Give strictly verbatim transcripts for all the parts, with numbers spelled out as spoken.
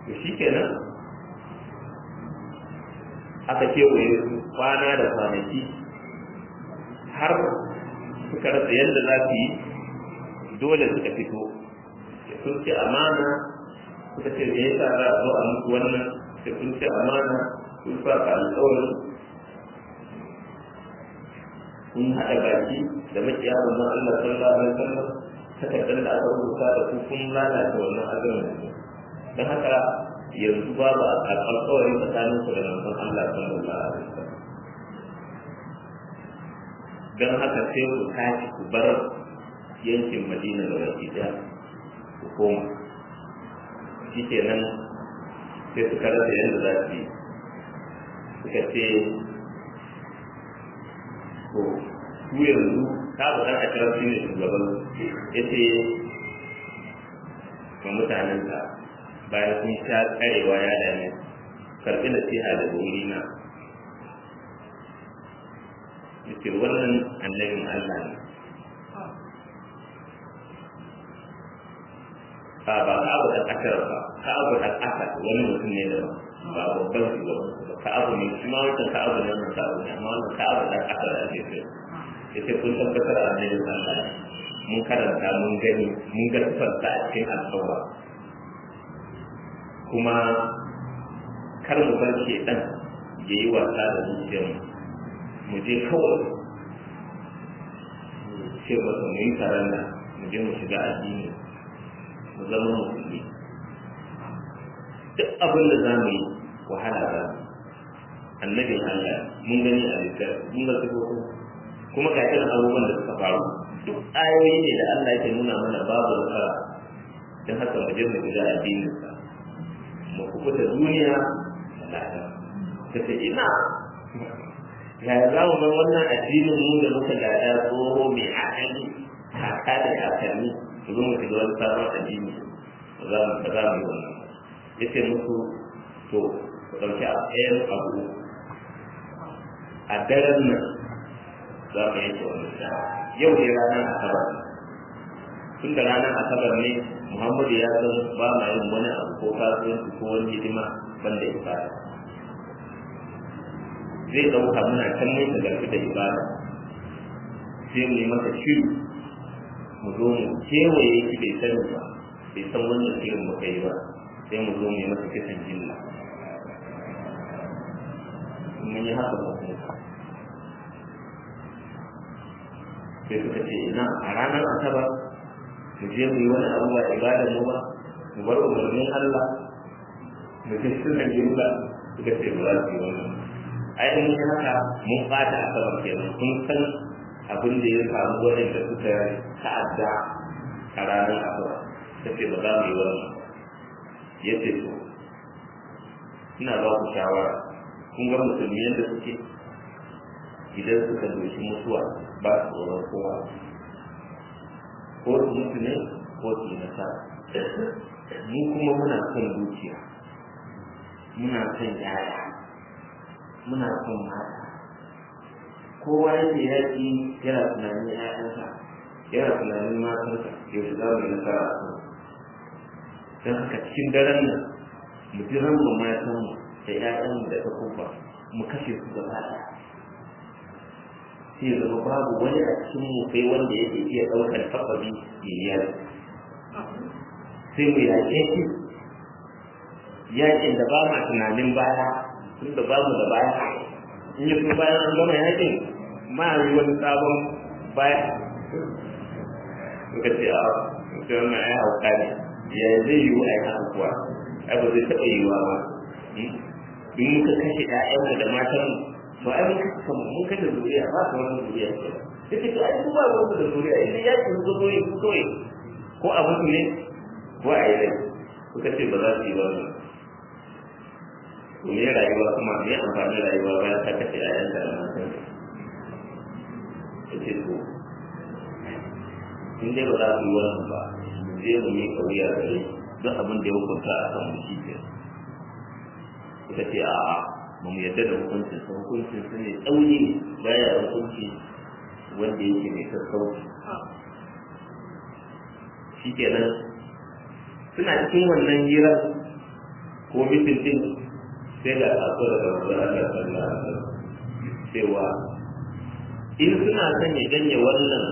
to shi kenan aka kewaye su kwana da kwanaki har suka rasa yadda za su yi dole suka fito sun ce amana suka ce me yasa za a zo a muku wannan sai kun ce amana kun sa ka alƙawarin kun haɗa baki da makiya wannan Allah sallallahu alaihi wasallam takardar da aka rubuta da ku kun lalata wannan azumin don haka yanzu babu alƙawari tsakanin su da manzon Allah sallallahu alaihi wasallam don haka sai ku tashi ku bar yankin Madina da baki daya ku koma shi kenan sai suka rasa yadda za su yi suka ce to su yanzu ta bu dan akirar shi ne shugaban ya ce ga mutanensa bayan sun sha tsarewa ya dame karɓi nasiha da wuri na ya ce wannan annabin Allah ne ba ba ka abu da akar ba ka abu da akar wani mutum ne da ba babban shugaban ba ka abu ne shi ma wancan ka abu ne wannan ka abu ne amma wannan ka abu da akar da ake so ya ce kun tabbatar a annabin Allah mun karanta mun gani mun ga sifarsa a cikin alƙawara kuma kar mu bar shedan ya yi wasa da zuciyarmu mu je kawai ce masa mu yi karanta mu je mu shiga addini mu zama musulmi duk abin da za mu yi wahala za mu annabin Allah mun gani a littafi mun ga sifofin kuma ga irin abubuwan da suka faru duk ayoyi ne da Allah yake nuna mana babu nasara don haka mu je mu shiga addinin sa mu kubuta duniya da lahira ta ce ina ya za mu bar wannan addinin mu da muka gada tsoho mai ahali kaka da kakanni su zo mu shiga wani sabon addini ba za mu ba za mu yi wannan ya ce musu to ku ɗauki a ɗayan abu a daren nan za mu yanke wani shara yau ne ranar asabar tun da ranar asabar ne muhammadu ya san ba ma yin wani abu ko kasuwanci ko wani hidima banda ibada zai ɗauka muna can mai tagarfi da ibada sai mu yi masa shiri mu zo mu kewaye shi bai sani ba bai san wannan shirin muka yi ba sai mu zo mu yi masa kisan jilla mun yi haka ba kuma sai suka ce ina a ranar asabar mu je mu yi wani abu ba ibada mu ba mu bar umarnin Allah mu je sunan jilla suka ce ba za su yi wannan ai mun yi haka mun fata asabar kenan kun san abin da ya samu waɗanda suka ta'adda a ranar asabar ta ce ba za mu yi wannan ya ce to ina ba ku shawara kun ga musulmi yadda suke idan suka doshi mutuwa ba su tsoron kowa ko su mutu ne ko su yi nasara mu kuma muna son dukiya muna son yaya muna son mata kowa yake yaƙi yana tunanin ƴaƴansa yana tunanin matansa yaushe za mu yi nasara a kan don haka cikin daren nan mu ji ranmu matanmu da ƴaƴanmu da ta kufa mu kashe su gaba ɗaya sai zama babu wani a cikin mu kai wanda yake iya ɗaukar tabbabi ya yi sai mu yaƙe shi yaƙin da ba ma tunanin baya tun da babu da baya in yi sun bayan an gama yaƙin ma yi wani sabon baya suka ce a mutum wannan ai hauka ne ya zai yiwu a yi haka kuwa ai ba zai taɓa yiwuwa ba in muka kashe ƴaƴanmu da matanmu to ai mun kashe kanmu mun kashe zuriya ba su wani zuriya ce ba sai to ai ba wani da zuriya idan yaƙin zo zo yi kawai ko a mutu ne ko a yi rai suka ce ba za su yi wannan me rayuwa kuma me amfani rayuwa bayan ka kashe ƴaƴan da matan ka ce to in dai ba za su yi wannan ba mu je mu yi kauya gare duk abin da ya hukunta a kan mu shi ke suka ce a'a ba mu yarda da hukuncin sa hukuncin sa ne tsauni baya hukunci wanda yake mai sassauci shi kenan suna cikin wannan hirar ko mitin din sai da sako daga manzon Allah sallallahu alaihi wasallam cewa in suna son ya ganye wannan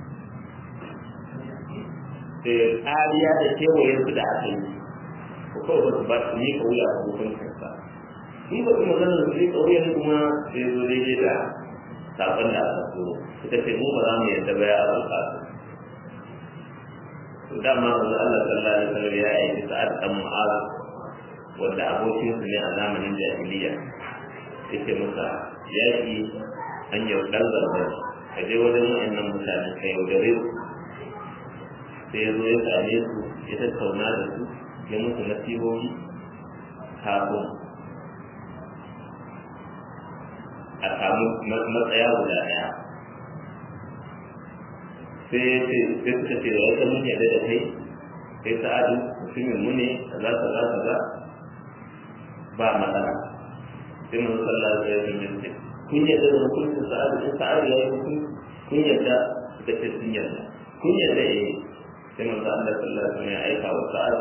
kariya da kewayen su da aka yi ko kawai ba su ba su ne ka wuya a hukuncinsa shi ba su magana su ne ka wuya kuma sai zo daidai da sakon da aka so suka ce mu ba za mu yadda ba ya abuka su dama wanzu Allah sallallahu alaihi wasallam ya aiki sa'ad dan mu'az wanda abokin su ne a zamanin jahiliya yake masa yaki an yaudar zarbar ka je wajen wa'annan mutane ka yaudare su sai ya zo ya same su ya tattauna da su ya musu nasihohi kafin a samu matsaya guda ɗaya sai suka ce wa yadda mun yadda da kai sai sa'adu mutumin mu ne kaza kaza kaza ba matsala sai mun sallah da ya zama ce kun yadda da hukuncin sa'adu in sa'adu ya yi hukunci kun yadda da ce sun yadda kun yadda eh sai mun Allah sallallahu alaihi wasallam ya aika wa sa'adu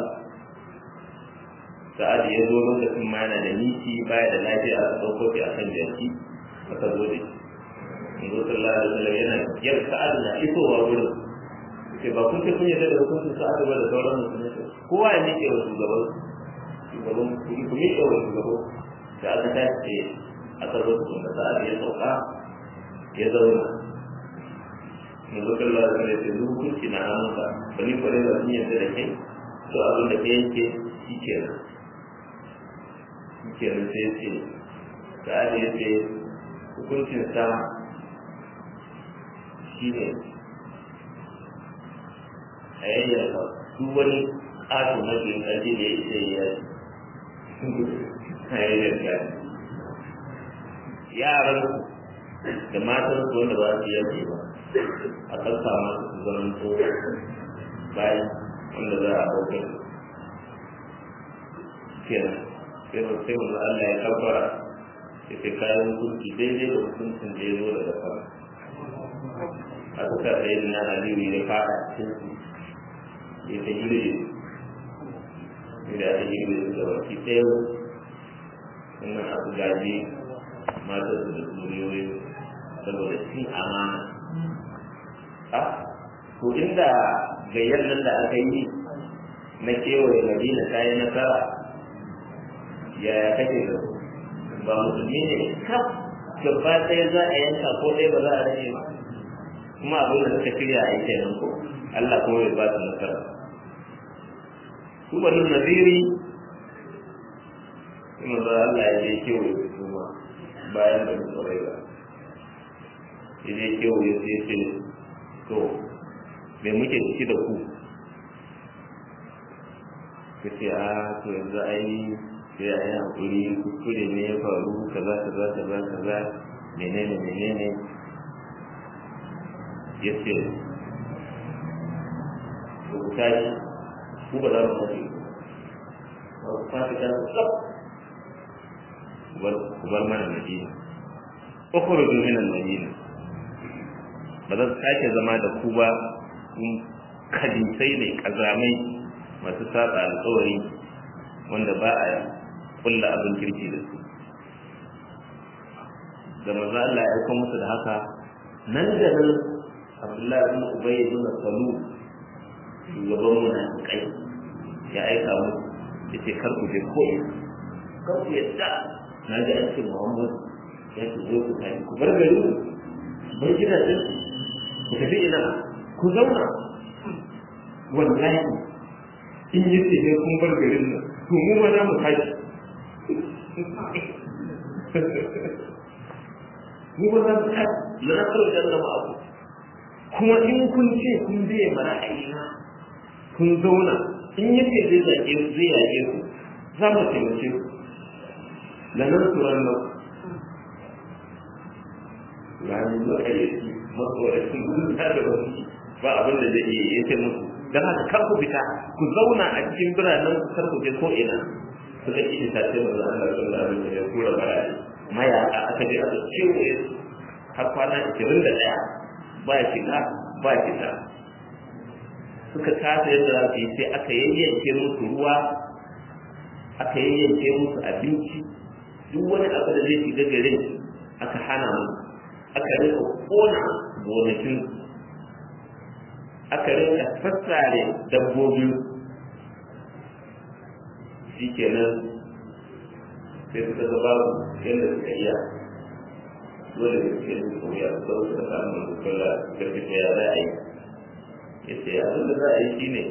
sa'adu ya zo lokacin ma yana da niki baya da lafiya a ɗauko shi a kan jaki aka zo da shi manzo sallallahu alaihi wasallam yana yar sa'adu na isowa wurin sai ba kun ce kun yadda da hukuncin sa'adu ba da sauran musulmi kowa ya miƙe wa shugaban shugaban ku miƙe wa shugaban da aka tashi aka zo da sa'adu ya sauka ya zauna manzo sallallahu alaihi wasallam ya ce hukunci na hannunka ba ni kware da sun yadda da kai to abin da ka yanke shi kenan shi kenan sai ce sa'adu ya ce hukuncinsa shi ne a yayyarsa duk wani ƙato mafi ƙarfi da ya isa ya a yayyarsa yaran da matan su wanda ba su yake ba a ƙasa masu su zama to bayan wanda za a ɗaukar kenan sai ba sai wanda Allah ya kafara ya ce kayan hukunci daidai da hukuncin da ya zo daga sama a suka tsaye da na aliyu ya fara cikin ya ta girbe da aka girbe su da baki ɗaya wannan abu gaji mata su da zuriyoyi saboda cin amana a to inda gayyar nan da aka yi na kewaye madina ta yi nasara yaya kake da su ba musulmi ne kaf gaba ɗaya za a yanka ko ɗaya ba za a rage ba kuma abin da suka shirya a yi kenan ko Allah kuma bai ba su nasara su banu naziri kuma za Allah ya je kewaye su kuma bayan da su tsorai ba ya je kewaye su ya ce to me muke ciki da ku ka ce a to yanzu ai sai a yi haƙuri kuskure ne ya faru kaza kaza kaza kaza menene menene ya ce ku tashi ku ba za mu tashi ba ku tashi ta ku tsaf ku bar mana madina ukhruju min al-madina ba za su sake zama da ku ba kun kadisai ne kazamai masu saba alƙawari wanda ba a kulla abin kirki da su da manzo Allah ya aika musu da haka nan da nan Abdullahi ibn Ubay ibn Salul shugaban munafikai ya aika musu yace kar ku je ko kar ku yadda na ga an ce Muhammad ya ce zo ku kai ku bar gari bar gidajen ku tafi ina ku zauna wallahi in yi ce kun bar garin nan to mu ma za mu tashi mu ba za mu tashi na nasarar da zama abu kuma in kun ce kun biye mara aina kun zauna in yace zai zaƙe zai yaƙe ku za mu taimake ku da nan turan nan rani ba a yi matsoracin gudunar da wasu ba abin da zai iya yace musu don haka kar ku fita ku zauna a cikin biranen ku kar ku je ko ina suka ƙi ta ce manzo Allah sallallahu alaihi wasallam ya tura barayi mayaka aka je aka kewaye har kwana ashirin da ɗaya ba shiga ba fita suka kasa yadda za su yi sai aka yayyanke musu ruwa aka yayyanke musu abinci duk wani abu da zai shiga garin aka hana mu aka rika kona gonakin aka rika sassare dabbobin shi kenan sai suka ga babu yadda suka iya dole da suke yin sauya su zama suka samu da kula da fita ya za a yi ya ce abin da za a yi shi ne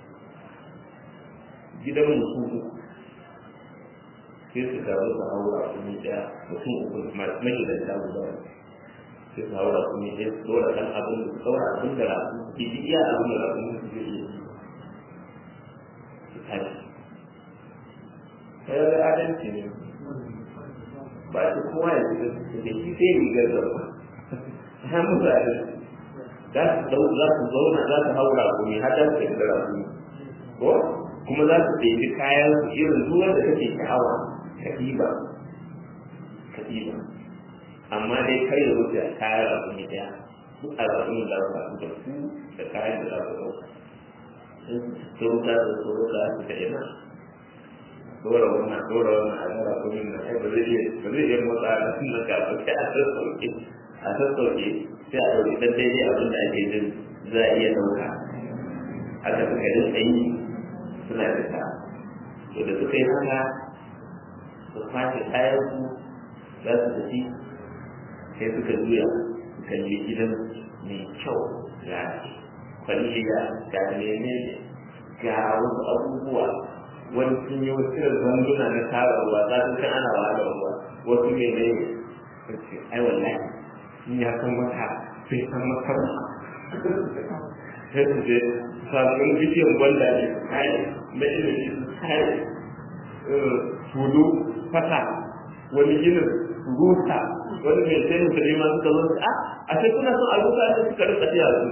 gidan mutum uku sai su taru su haura kuma ɗaya mutum uku masu magidanta guda sai su haura kuma ɗaya su ɗora kan abin da su ɗora abin da rafu ke ji iya abin da rafu su ke iya su tashi sai da adalci ne ba shi kowa ya shiga da shi sai rigar da ba ta musu adalci za su zauna za su haura kuma har da su da rafu ko kuma za su ɗebi kayan su irin zuwan da kake sha'awa ka ɗiba ka ɗiba amma dai kar ya wuce a kayan rakumi ɗaya duk a rakumin za su haɗu da ku da kayan da za su ɗauka sauka da sauka su ta ina dora wannan dora wannan a kan rakumin na ai ba zai iya ba zai iya motsa da sun na gaba sai a sassauke a sassauke sai a ɗauki ɗan daidai abin da ake jin za a iya ɗauka haka suka dinga yi suna fita to da suka yi haka su fashe kayan su za su tafi sai suka juya su kalli gidan mai kyau ga kwalliya ga mene ga wasu abubuwa wani sun yi wasu irin zanduna na tara ruwa za su kan ana wahala ruwa wasu mene ne sun ce ai wallahi in ya san wata bai san masa ba sai su je samun bishiyan gwanda ne kai na ilimi kai tudu fata wani ginin rusa wani mai sai musulmi ma suka zo a a sai kuna son a rusa ne suka rika tiya su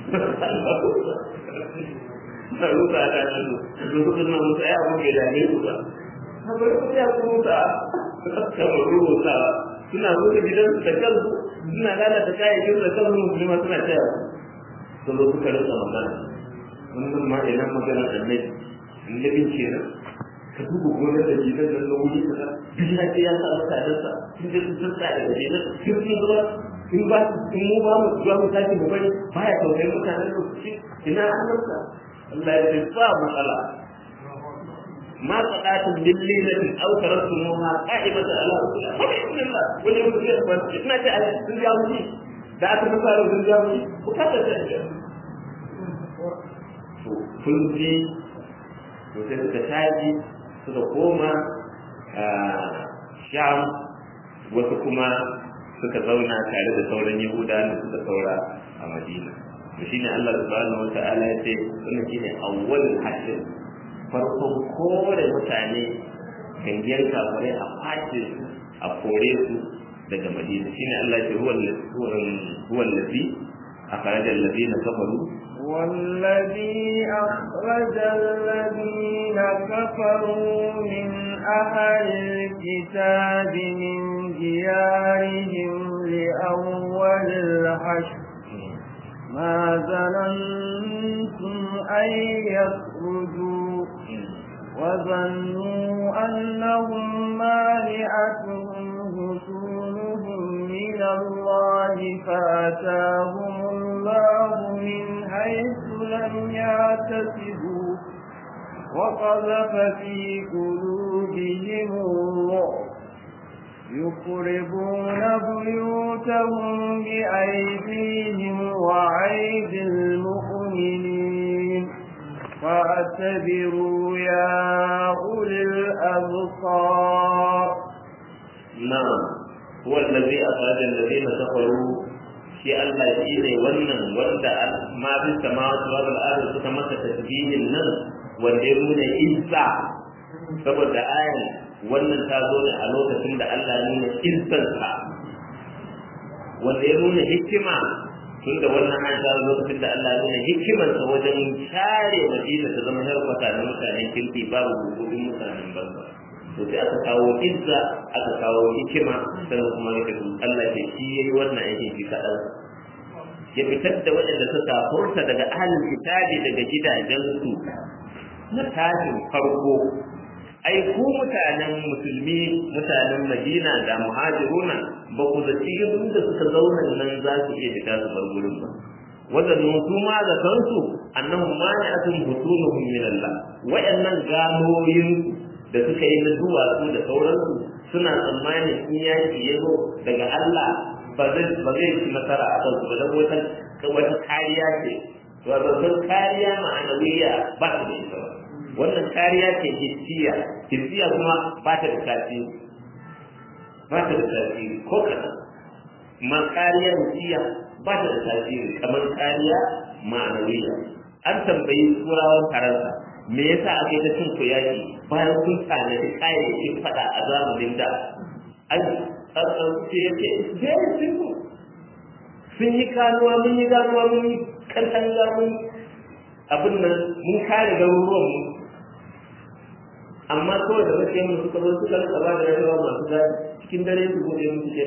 na rusa da nan su suka zama musu ai abu bai dame su ba ha bari ku ya ku rusa suka rusa suna rusa gidansu da kansu suna lalata kayayyakin da kansu musulmi ma suna tiya su sun zo suka rika magana wannan ma ina magana annabi annabin kenan ka duba gonar da gidan nan na wuri kaza duk ya ce ya sa maka dasa sun je sun tsaya daga gidan sun yi zuwa in ba in mu ba mu zuwa mu tashi mu bari baya tausayin mutanen da su ina annabta Allah ya ce ba matsala ma qadatum bil lilatin aw taraktumuha qa'imatan ala rasulillah alhamdulillah wani mutum ya ba ina ce ai sun ga mu da aka fara sun ga mu ku kada ta to kun ji to sai suka tashi suka koma sham wasu kuma suka zauna tare da sauran yahuda da suka saura a madina to shine Allah subhanahu wata'ala ya ce wannan shine awwal hashr farkon kore mutane gangan kafare a face su a kore su daga madina shine Allah ya ce huwa huwa allazi akhraja alladhina kafaru والذي أخرج الذين كفروا من أهل الكتاب من ديارهم لأول الحشر ما ظننتم أن يخرجوا وظنوا أنهم مانعتهم حصولهم من الله فآتاهم الله من حيث لم يحتسبوا وقذف في قلوبهم الرعب يخربون بيوتهم بأيديهم وأيدي المؤمنين فاعتبروا يا أولي الأبصار. نعم هو الذي أخرج الذين كفروا shi Allah shi ne wannan wanda ma bin samawati wal ardi suka masa tasbihin nan wanda ya nuna izza saboda ayan wannan ta zo ne a lokacin da Allah ya nuna izzarsa wanda ya nuna hikima tunda wannan ayan ta zo lokacin da Allah ya nuna hikimarsa wajen share Madina ta zama harfata na mutanen kirki babu gudun mutanen banza to sai aka kawo izza aka kawo hikima sannan kuma yake Allah ke shi yayi wannan aikin shi kadan ya fitar da waɗanda suka furta daga ahlul kitabi daga gidajensu na tashin farko ai ku mutanen musulmi mutanen Madina da muhajiruna ba ku zaci inda suka zauna nan za su iya fita su bar gurin ba wadannan su ma da kansu annahum mani'atun butunuhum min Allah wayannan ganoyin da suka yi na duwatsu da sauransu suna tsammanin in yaki ya zo daga Allah ba zai ba zai ci nasara a kansu ba dan wata wata kariya ce wato kariya ma'anawiya ba ta da ita wannan kariya ce hissiya hissiya kuma ba ta da tasiri ba ta da tasiri ko kana ma kariya hissiya ba ta da tasiri kamar kariya ma'anawiya an tambayi turawan faransa me yasa aka yi ta cin ku yaki bayan kun tanadi kayayyakin fada a zamanin da an ce yake very simple sun yi kanuwa mun yi ganuwa mun yi kantan gamun abin nan mun kare garuruwan mu amma kawai da wasu yamma suka zo suka rika ba da rayuwa masu daɗi cikin dare su gode musu ke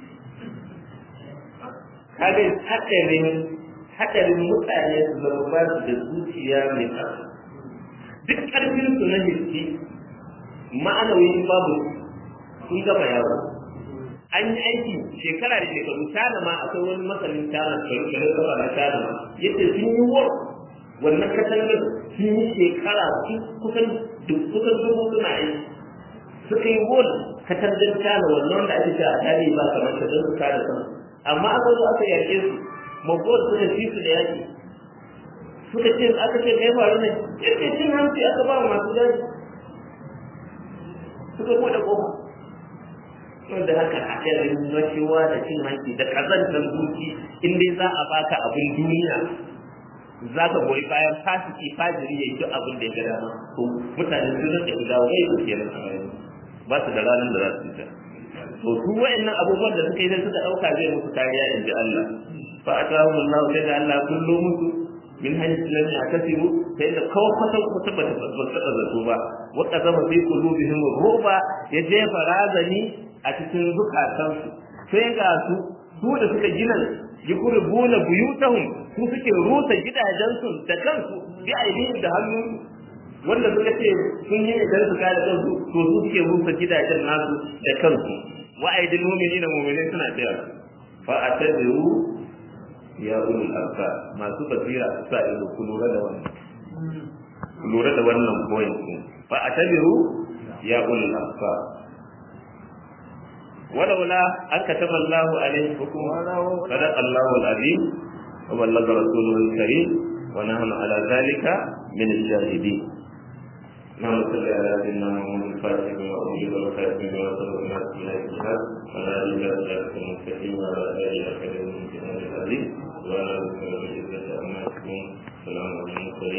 kaga hakarin hakarin mutane su zama ba su da zuciya mai ƙarfi duk ƙarfin su na hirki ma'anawi babu sun gama yawo an yi aiki shekara da shekaru tana ma akwai wani masanin tana shekaru kafa na tana ma yadda sun yi war wannan katangar sun yi shekara kusan kusan dubu suna aiki suka yi war katangar tana wannan da ake cewa tare ba kamar ta don su kada sama amma aka zo aka yake su magowar suka ci su da yaki suka ce aka ce kai faru ne yake cin hanci aka ba masu daji suka bude kofa da haka hadarin rashewa da cin hanci da kazantar zuci in dai za a baka abin duniya za ka goyi bayan fasiki fajiri ya yi duk abin da ya ga dama to mutane sun rage su dawo kai su kenan ba su da ranar da za su fita to su wayannan abubuwan da suka yi sai suka dauka zai musu kariya in ji Allah fa atahu Allah sai da Allah kullu musu min hajji lam yakasibu sai da kawai kwatan kwatan ba ta zato ba wa qazama fi qulubihim ruba ya jefa razani a cikin zukatansu sai ga su su da suka gina yukurbuna buyutahum su suke rusa gidajensu da kansu bi aidin da hannu wanda suka ce sun yi idan su kare kansu to su suke rusa gidajen nasu da kansu wa aidil mu'minina mu'minin suna cewa fa atabiru ya ulul albab masu basira sa ido ku lura da wannan ku lura da wannan point fa atabiru ya ulul albab ولولا أن كتب الله عليه الحكم صدق الله العظيم وبلغ رسوله الكريم ونحن على ذلك من الشاهدين. اللهم صل على سيدنا محمد الفاتح وأولي والخاتم وصلى الله عليه وسلم ولا إله إلا